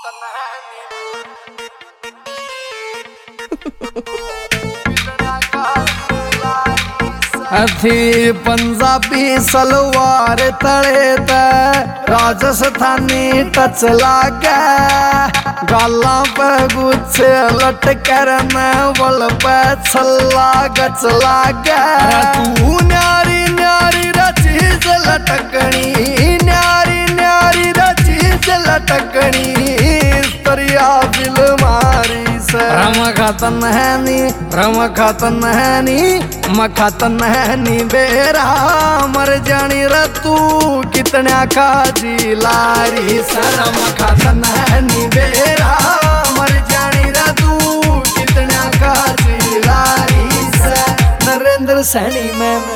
थी पंजाबी सलवार तले ते राजस्थानी टच लागे, गाला पे गुच्छे लटकर बल पे छल्ला गच लागे। तू न्यारी न्यारी चीज लटकनी, न्यारी न्यारी चीज लटकनी, तरिया बिल मारी से रम खातन है नी, रम खातन है नी, मखातन है नी बेरा मर जानी रे तू कितने का जी लारी से। रम खातन है नी बेरा मर जानी रे तू कितने का जी लारी से। नरेंद्र सैनी में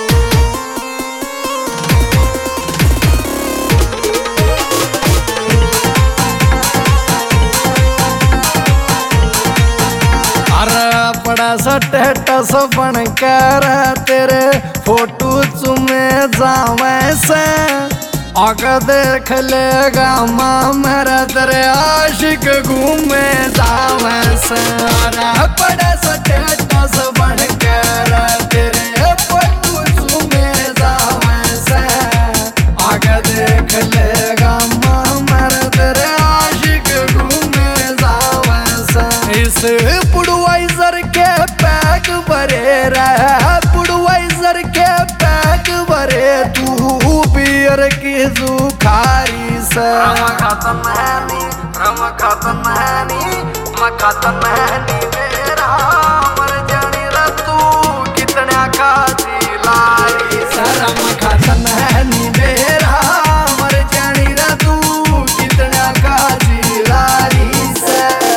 स्टेटस बन कर तेरे फोटो चुमे जावे से, आगे देख लेगा माँ मेरा तेरे आशिक घूमे जावे से। बड़ा स्टेटस बन कर तेरे फोटो चुमे जावे से, आगे देख लेगा माँ मेरा तेरे आशिक घूमे जावे से। इस बुडवाइजर के पैक भरे रहा, बुडवाइजर के पैक भरे तू बियर की जुखारी से। रम खातन है नी, रम खातन है नी, मखातन है नी मेरा मर जानी रे तू कितने का जी लारी से। रम खातन है नी मेरा मर जानी रे तू कितने का जी लारी से।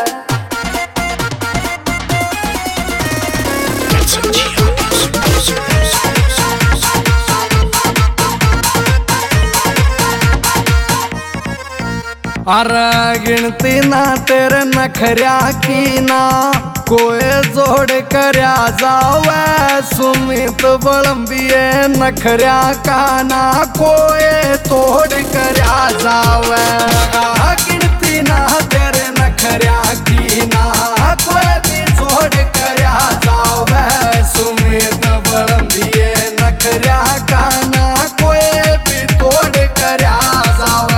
अरे गिनती ना तेरे नखरिया की ना कोई जोड़ करया जावे, सुमित बलम्बिये नखरिया का ना कोई तोड़ करया जावे। गिनती ना तेरे नखरिया की ना कोई भी जोड़ करया जावे, सुमित बलम्बिये नखरिया का ना कोई भी तोड़ करया जावे।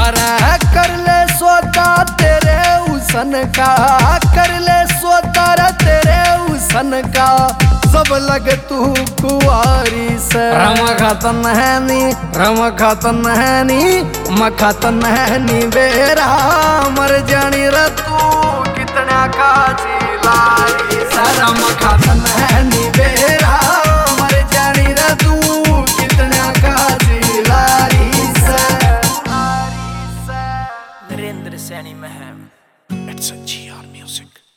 उसन का कर ले सोतारा तेरे उसन का सब लग तू कुआरी से। रम खातन है नी, रम खातन है नी, मखातन है नी बेरा मर जानी रे तू कितने का जी लारी से। रम खातन है नी बेरा मर जानी रे तू कितने का जी लारी से। Narendra Saini Meham. It's a GR Music.